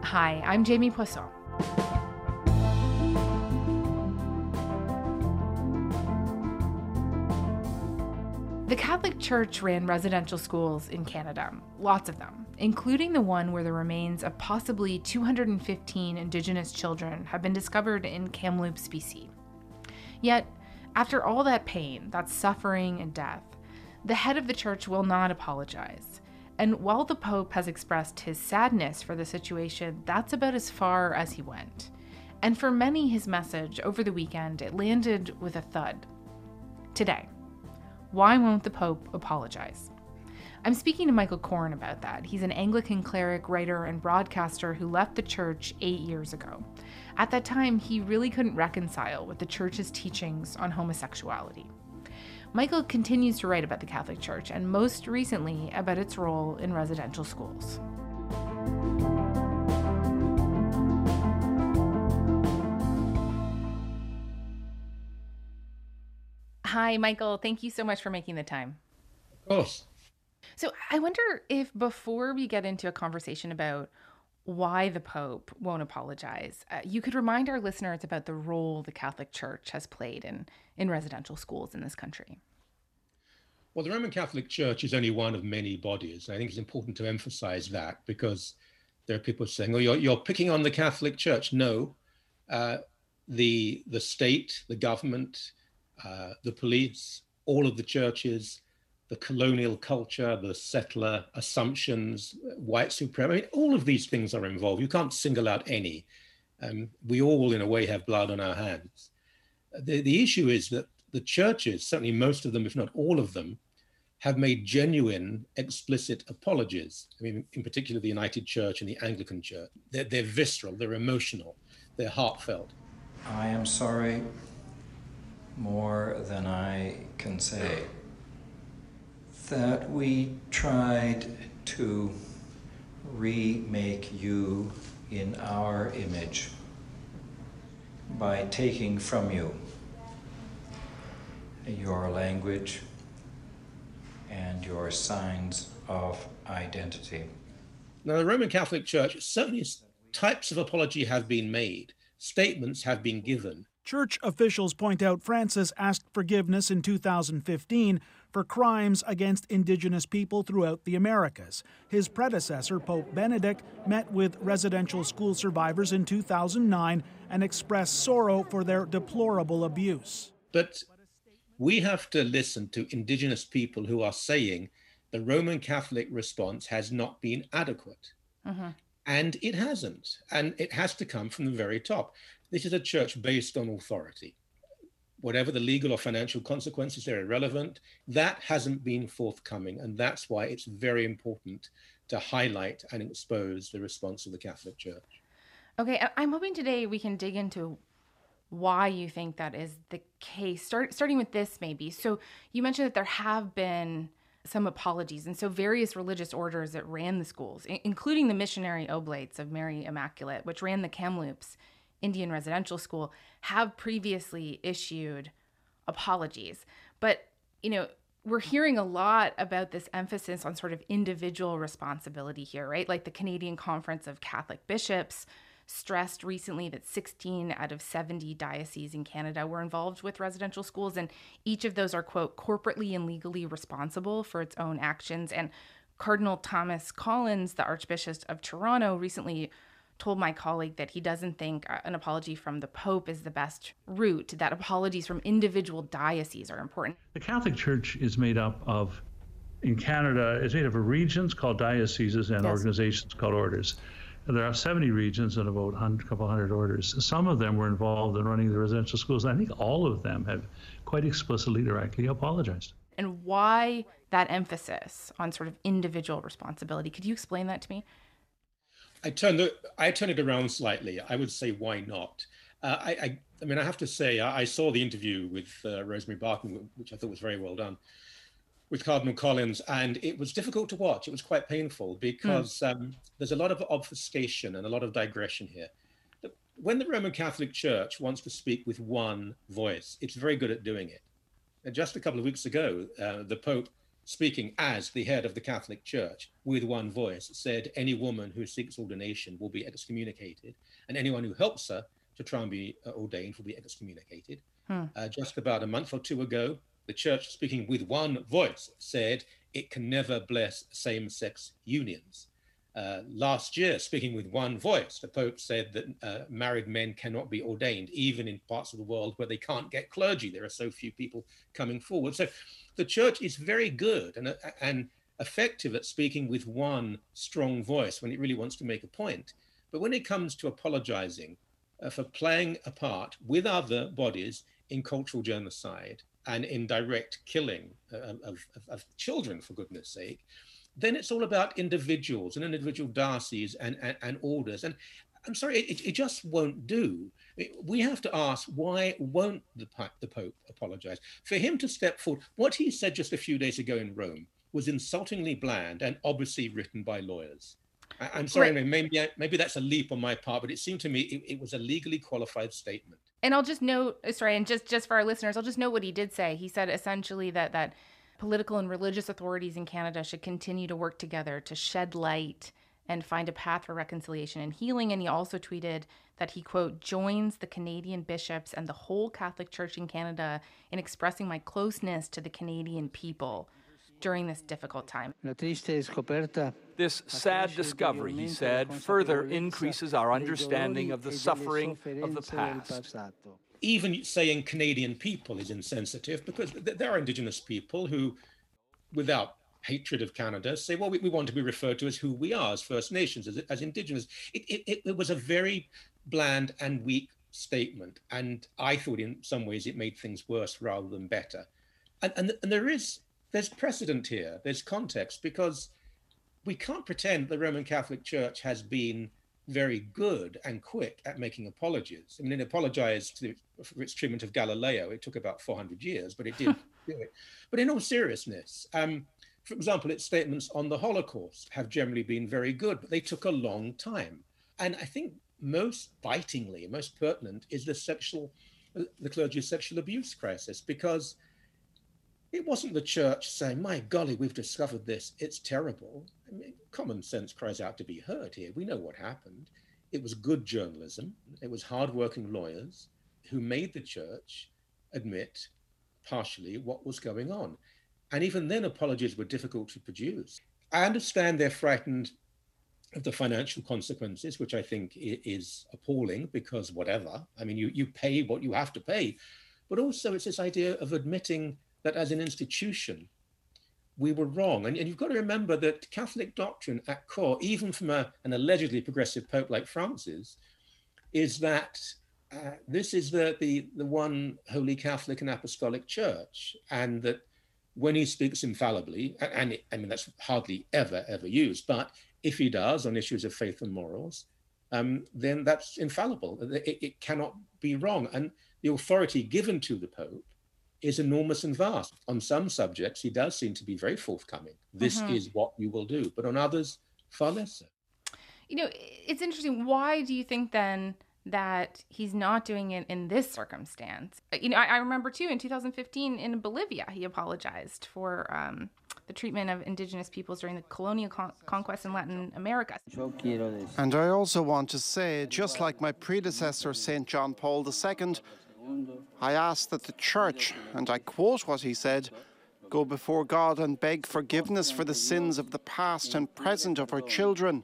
Hi, I'm Jamie Poisson. The Catholic Church ran residential schools in Canada, lots of them, including the one where the remains of possibly 215 Indigenous children have been discovered in Kamloops, BC. Yet, after all that pain, that suffering and death, the head of the church will not apologize. And while the Pope has expressed his sadness for the situation, that's about as far as he went. And for many, his message over the weekend, it landed with a thud. Today, why won't the Pope apologize? I'm speaking to Michael Coren about that. He's an Anglican cleric, writer, and broadcaster who left the church 8 years ago. At that time, he really couldn't reconcile with the church's teachings on homosexuality. Michael continues to write about the Catholic Church, and most recently about its role in residential schools. Hi, Michael. Thank you so much for making the time. Of course. So I wonder if before we get into a conversation about why the Pope won't apologize, you could remind our listeners about the role the Catholic Church has played in residential schools in this country. Well, the Roman Catholic Church is only one of many bodies. I think it's important to emphasize that because there are people saying, "Oh, you're picking on the Catholic Church." No, the state, the government, the police, all of the churches, the colonial culture, the settler assumptions, white supremacy, I mean, all of these things are involved. You can't single out any. We all, in a way, have blood on our hands. The issue is that the churches, certainly most of them, if not all of them, have made genuine, explicit apologies. I mean, in particular, the United Church and the Anglican Church. They're visceral, they're emotional, they're heartfelt. I am sorry more than I can say that we tried to remake you in our image by taking from you your language and your signs of identity. Now, the Roman Catholic Church, certainly types of apology have been made, statements have been given. Church officials point out Francis asked forgiveness in 2015 for crimes against Indigenous people throughout the Americas. His predecessor, Pope Benedict, met with residential school survivors in 2009 and expressed sorrow for their deplorable abuse. But we have to listen to Indigenous people who are saying the Roman Catholic response has not been adequate. Mm-hmm. And it hasn't. And it has to come from the very top. This is a church based on authority. Whatever the legal or financial consequences, they're irrelevant. That hasn't been forthcoming. And that's why it's very important to highlight and expose the response of the Catholic Church. Okay, I'm hoping today we can dig into why you think that is the case. Starting with this, maybe. So you mentioned that there have been some apologies. And so various religious orders that ran the schools, including the Missionary Oblates of Mary Immaculate, which ran the Kamloops Indian Residential School, have previously issued apologies. But, we're hearing a lot about this emphasis on sort of individual responsibility here, right? Like the Canadian Conference of Catholic Bishops stressed recently that 16 out of 70 dioceses in Canada were involved with residential schools, and each of those are, quote, corporately and legally responsible for its own actions. And Cardinal Thomas Collins, the Archbishop of Toronto, recently told my colleague that he doesn't think an apology from the Pope is the best route, that apologies from individual dioceses are important. The Catholic Church is made up of, in Canada, it's made up of regions called dioceses and organizations called orders. And there are 70 regions and about a couple hundred orders. Some of them were involved in running the residential schools. And I think all of them have quite explicitly, directly apologized. And why that emphasis on sort of individual responsibility? Could you explain that to me? I turn it around slightly. I would say, why not? I have to say, I saw the interview with Rosemary Barton, which I thought was very well done, with Cardinal Collins, and it was difficult to watch. It was quite painful because there's a lot of obfuscation and a lot of digression here. When the Roman Catholic Church wants to speak with one voice, it's very good at doing it. And just a couple of weeks ago, the Pope speaking as the head of the Catholic Church, with one voice, said any woman who seeks ordination will be excommunicated, and anyone who helps her to try and be ordained will be excommunicated. Just about a month or two ago, the Church, speaking with one voice, said it can never bless same-sex unions. Last year, speaking with one voice, the Pope said that married men cannot be ordained, even in parts of the world where they can't get clergy. There are so few people coming forward. So the Church is very good and effective at speaking with one strong voice when it really wants to make a point. But when it comes to apologizing for playing a part with other bodies in cultural genocide and in direct killing of children, for goodness sake, then it's all about individuals and individual dioceses and orders. And I'm sorry, it just won't do. We have to ask, why won't the Pope apologize? For him to step forward, what he said just a few days ago in Rome was insultingly bland and obviously written by lawyers. I'm sorry, right. Maybe that's a leap on my part, but it seemed to me it was a legally qualified statement. And I'll just note, sorry, and just for our listeners, I'll just note what he did say. He said essentially that political and religious authorities in Canada should continue to work together to shed light and find a path for reconciliation and healing. And he also tweeted that he, quote, joins the Canadian bishops and the whole Catholic Church in Canada in expressing my closeness to the Canadian people during this difficult time. This sad discovery, he said, further increases our understanding of the suffering of the past. Even saying Canadian people is insensitive, because there are Indigenous people who, without hatred of Canada, say, well, we want to be referred to as who we are, as First Nations, as Indigenous. It was a very bland and weak statement. And I thought in some ways it made things worse rather than better. And there's precedent here, there's context, because we can't pretend the Roman Catholic Church has been very good and quick at making apologies. I mean, it apologized for its treatment of Galileo. It took about 400 years, but it did do it. But in all seriousness, for example, its statements on the Holocaust have generally been very good, but they took a long time. And I think most bitingly, most pertinent is the clergy's sexual abuse crisis, because it wasn't the church saying, my golly, we've discovered this, it's terrible. I mean, common sense cries out to be heard here. We know what happened. It was good journalism. It was hardworking lawyers who made the church admit partially what was going on. And even then, apologies were difficult to produce. I understand they're frightened of the financial consequences, which I think is appalling, because whatever, I mean, you pay what you have to pay. But also it's this idea of admitting that as an institution, we were wrong. And you've got to remember that Catholic doctrine at core, even from an allegedly progressive Pope like Francis, is that this is the one holy Catholic and Apostolic Church, and that when he speaks infallibly, and I mean, that's hardly ever used, but if he does on issues of faith and morals, then that's infallible. It cannot be wrong. And the authority given to the Pope is enormous and vast. On some subjects, he does seem to be very forthcoming. This is what you will do. But on others, far less so. You know, it's interesting. Why do you think then that he's not doing it in this circumstance? You know, I remember too, in 2015 in Bolivia, he apologized for the treatment of indigenous peoples during the colonial conquest in Latin America. And I also want to say, just like my predecessor, St. John Paul II, I ask that the Church, and I quote what he said, go before God and beg forgiveness for the sins of the past and present of our children.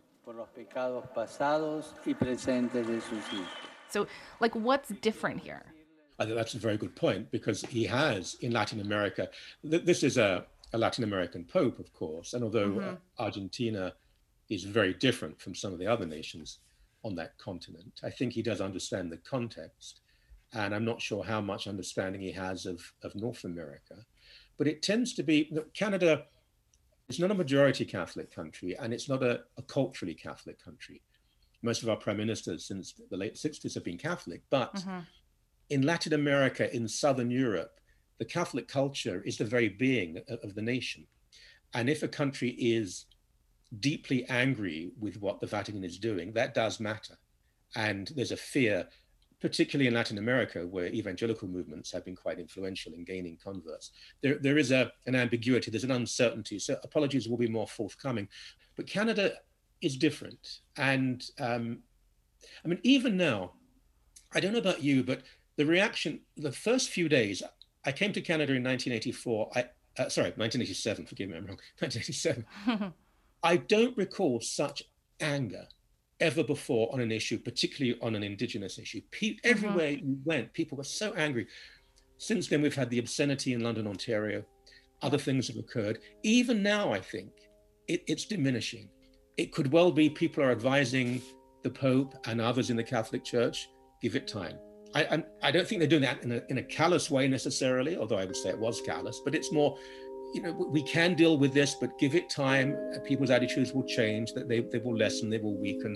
So, like, what's different here? I think that's a very good point, because he has, in Latin America, this is a Latin American Pope, of course, and although Argentina is very different from some of the other nations on that continent, I think he does understand the context. And I'm not sure how much understanding he has of North America. But it tends to be, Canada is not a majority Catholic country, and it's not a culturally Catholic country. Most of our prime ministers since the late 60s have been Catholic, but in Latin America, in Southern Europe, the Catholic culture is the very being of the nation. And if a country is deeply angry with what the Vatican is doing, that does matter. And there's a fear, particularly in Latin America, where evangelical movements have been quite influential in gaining converts. There is an ambiguity, there's an uncertainty, so apologies will be more forthcoming. But Canada is different. And I mean, even now, I don't know about you, but the reaction, the first few days, I came to Canada in 1984, 1987, forgive me, I'm wrong, 1987. I don't recall such anger ever before on an issue, particularly on an Indigenous issue. Everywhere you went, people were so angry. Since then, we've had the obscenity in London, Ontario. Other things have occurred. Even now, I think it's diminishing. It could well be people are advising the Pope and others in the Catholic Church, give it time. I don't think they're doing that in a callous way necessarily, although I would say it was callous, but it's more, we can deal with this, but give it time. People's attitudes will change, that they will lessen, they will weaken.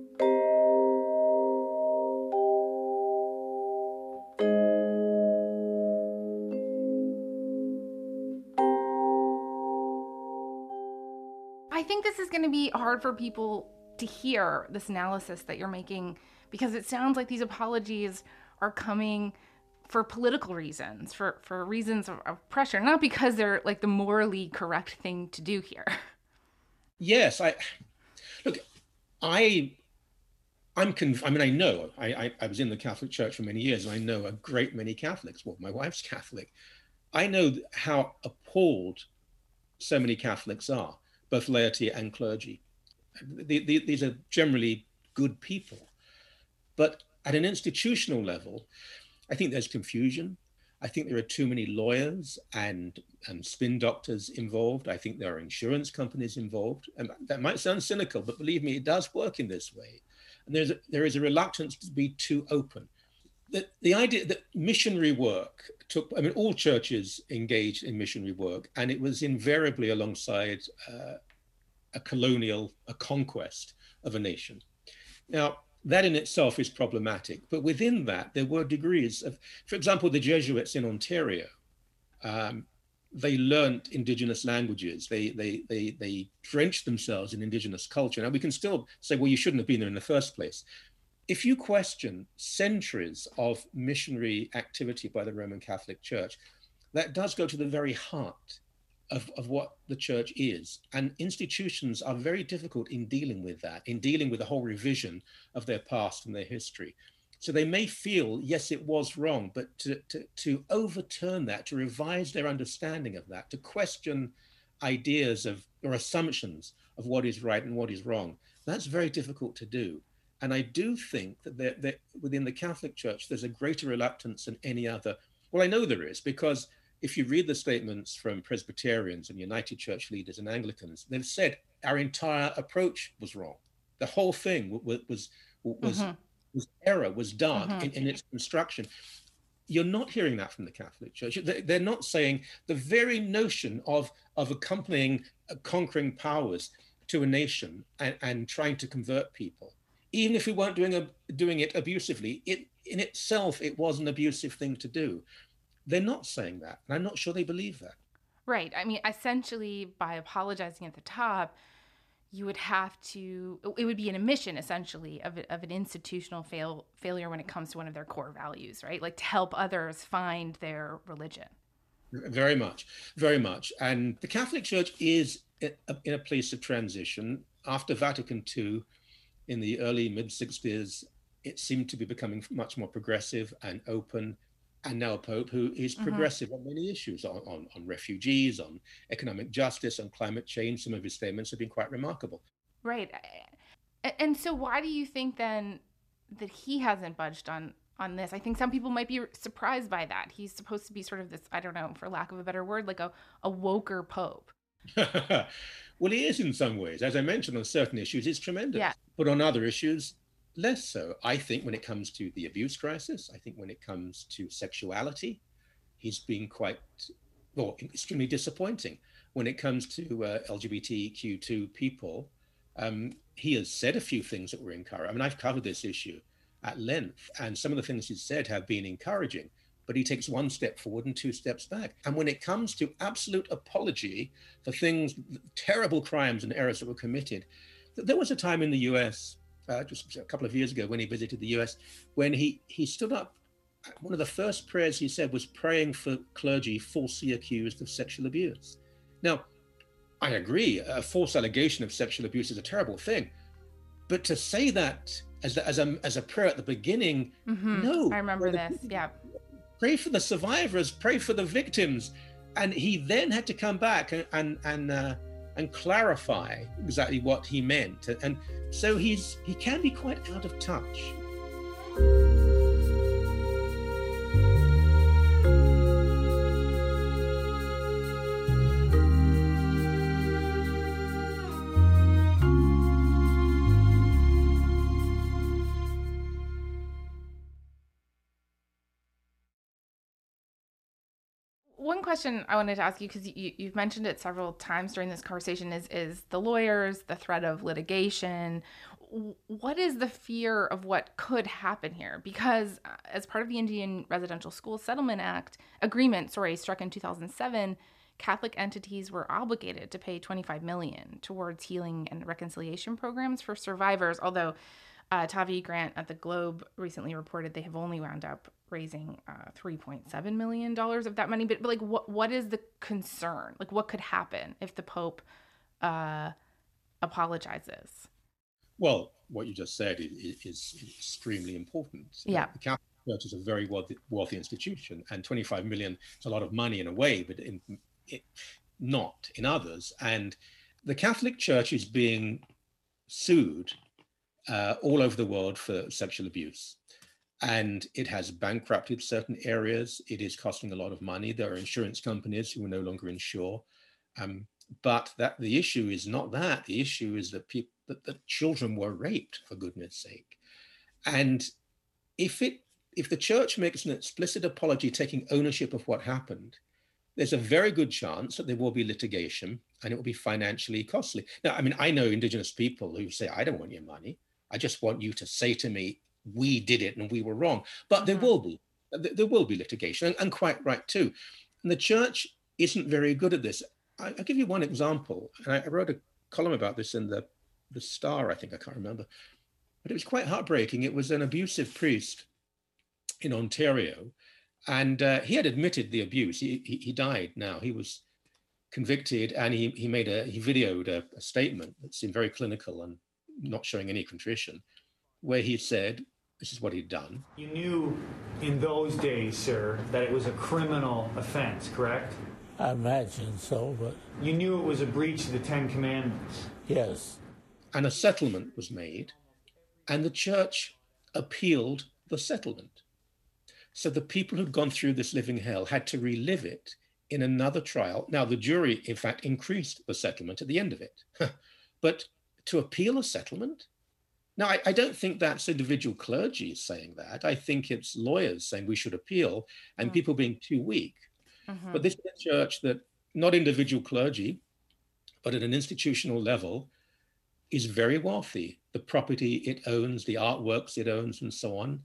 I think this is going to be hard for people to hear, this analysis that you're making, because it sounds like these apologies are coming for political reasons, for reasons of pressure, not because they're like the morally correct thing to do here. Yes, I know, I was in the Catholic Church for many years, and I know a great many Catholics. Well, my wife's Catholic. I know how appalled so many Catholics are, both laity and clergy. These are generally good people. But at an institutional level, I think there's confusion. I think there are too many lawyers and spin doctors involved. I think there are insurance companies involved. And that might sound cynical, but believe me, it does work in this way. And there is a reluctance to be too open. The idea that missionary work all churches engaged in missionary work, and it was invariably alongside a conquest of a nation. Now, that in itself is problematic, but within that, there were degrees of, for example, the Jesuits in Ontario, they learned Indigenous languages. They drenched themselves in Indigenous culture. Now, we can still say, well, you shouldn't have been there in the first place. If you question centuries of missionary activity by the Roman Catholic Church, that does go to the very heart of what the church is. And institutions are very difficult in dealing with that, in dealing with the whole revision of their past and their history. So they may feel, yes, it was wrong, but to overturn that, to revise their understanding of that, to question ideas or assumptions of what is right and what is wrong, that's very difficult to do. And I do think that within the Catholic Church, there's a greater reluctance than any other. Well, I know there is, because if you read the statements from Presbyterians and United Church leaders and Anglicans, they've said our entire approach was wrong. The whole thing was error, was dark in its construction. You're not hearing that from the Catholic Church. They're not saying the very notion of accompanying conquering powers to a nation and trying to convert people, even if we weren't doing it abusively, in itself, it was an abusive thing to do. They're not saying that, and I'm not sure they believe that. Right. I mean, essentially, by apologizing at the top, you would have to, it would be an admission, essentially, of an institutional failure when it comes to one of their core values, right? Like to help others find their religion. Very much, very much. And the Catholic Church is in a place of transition. After Vatican II, in the early mid-60s, it seemed to be becoming much more progressive and open. And now a Pope who is progressive on many issues, on refugees, on economic justice, on climate change. Some of his statements have been quite remarkable. Right. And so why do you think then that he hasn't budged on this? I think some people might be surprised by that. He's supposed to be sort of this, I don't know, for lack of a better word, like a woker Pope. Well, he is in some ways. As I mentioned, on certain issues, he's tremendous. Yeah. But on other issues, less so. I think when it comes to the abuse crisis, I think when it comes to sexuality, he's been extremely disappointing. When it comes to LGBTQ2 people, he has said a few things that were encouraging. I mean, I've covered this issue at length, and some of the things he's said have been encouraging, but he takes one step forward and two steps back. And when it comes to absolute apology for things, terrible crimes and errors that were committed, there was a time in the US, just a couple of years ago when he visited the US, when he stood up. One of the first prayers he said was praying for clergy falsely accused of sexual abuse. Now, I agree, a false allegation of sexual abuse is a terrible thing, but to say that as a prayer at the beginning, no. I remember this, yeah. Pray for the survivors, pray for the victims. And he then had to come back and clarify exactly what he meant. And so he can be quite out of touch. One question I wanted to ask you, because you've mentioned it several times during this conversation, is the lawyers, the threat of litigation. What is the fear of what could happen here? Because as part of the Indian Residential School Settlement Agreement, struck in 2007, Catholic entities were obligated to pay $25 million towards healing and reconciliation programs for survivors, although Tavi Grant at the Globe recently reported they have only wound up raising $3.7 million of that money. But like, what is the concern? Like, what could happen if the Pope apologizes? Well, what you just said is extremely important. Yeah. The Catholic Church is a very wealthy institution, and 25 million is a lot of money in a way, but not in others. And the Catholic Church is being sued all over the world for sexual abuse. And it has bankrupted certain areas. It is costing a lot of money. There are insurance companies who will no longer insure. But the issue is not that. The issue is that that children were raped, for goodness sake. And if the church makes an explicit apology taking ownership of what happened, there's a very good chance that there will be litigation and it will be financially costly. Now, I mean, I know Indigenous people who say, I don't want your money. I just want you to say to me, we did it and we were wrong. But there will be litigation, and quite right too. And the church isn't very good at this. I'll give you one example. And I wrote a column about this in the Star, I think, I can't remember. But it was quite heartbreaking. It was an abusive priest in Ontario, and he had admitted the abuse. He died now. He was convicted, and he videoed a statement that seemed very clinical and not showing any contrition, where he said, this is what he'd done. You knew in those days, sir, that it was a criminal offense, correct? I imagine so, but... You knew it was a breach of the Ten Commandments? Yes. And a settlement was made, and the church appealed the settlement. So the people who'd gone through this living hell had to relive it in another trial. Now, the jury, in fact, increased the settlement at the end of it. But to appeal a settlement? Now, I don't think that's individual clergy saying that. I think it's lawyers saying we should appeal and people being too weak. But this is a church that, not individual clergy, but at an institutional level, is very wealthy. The property it owns, the artworks it owns, and so on.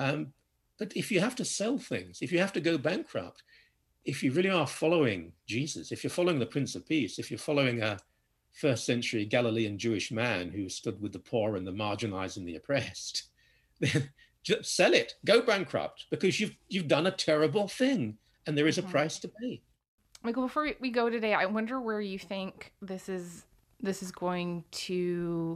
But if you have to sell things, if you have to go bankrupt, if you really are following Jesus, if you're following the Prince of Peace, if you're following a first century Galilean Jewish man who stood with the poor and the marginalized and the oppressed, then just sell it, go bankrupt, because you've done a terrible thing and there is a price to pay. Michael, before we go today, I wonder where you think this is going to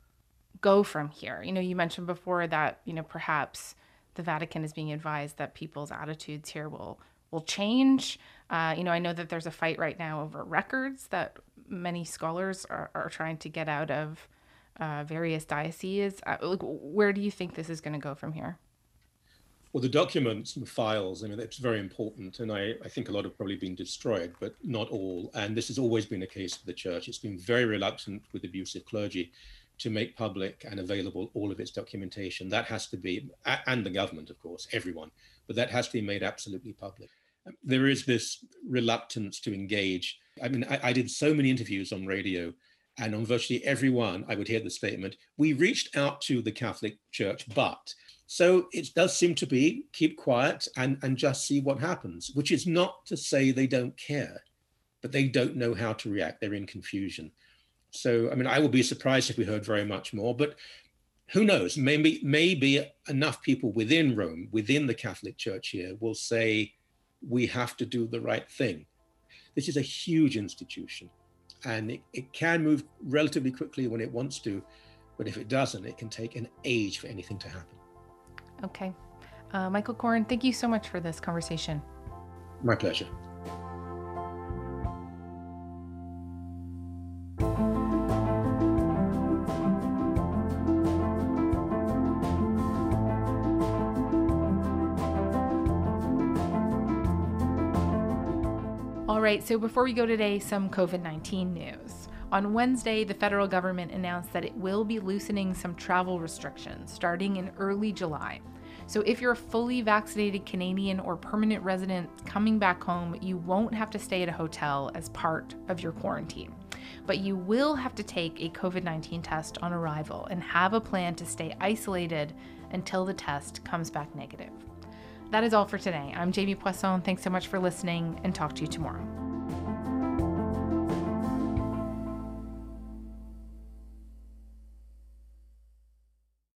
go from here. You know, you mentioned before that, you know, perhaps the Vatican is being advised that people's attitudes here will change. You know, I know that there's a fight right now over records that many scholars are trying to get out of various dioceses. Where do you think this is going to go from here? Well, the documents and files, I mean, it's very important. And I think a lot have probably been destroyed, but not all. And this has always been the case for the church. It's been very reluctant with abusive clergy to make public and available all of its documentation. That has to be, and the government, of course, everyone, but that has to be made absolutely public. There is this reluctance to engage. I mean, I did so many interviews on radio, and on virtually every one, I would hear the statement, we reached out to the Catholic Church, but. So it does seem to be keep quiet and just see what happens, which is not to say they don't care, but they don't know how to react. They're in confusion. So, I mean, I would be surprised if we heard very much more, but who knows? Maybe enough people within Rome, within the Catholic Church here, will say we have to do the right thing. This is a huge institution, and it can move relatively quickly when it wants to, but if it doesn't, it can take an age for anything to happen. Okay. Michael Koren, thank you so much for this conversation. My pleasure. All right, so before we go today, some COVID-19 news. On Wednesday, the federal government announced that it will be loosening some travel restrictions starting in early July. So if you're a fully vaccinated Canadian or permanent resident coming back home, you won't have to stay at a hotel as part of your quarantine. But you will have to take a COVID-19 test on arrival and have a plan to stay isolated until the test comes back negative. That is all for today. I'm Jamie Poisson. Thanks so much for listening, and talk to you tomorrow.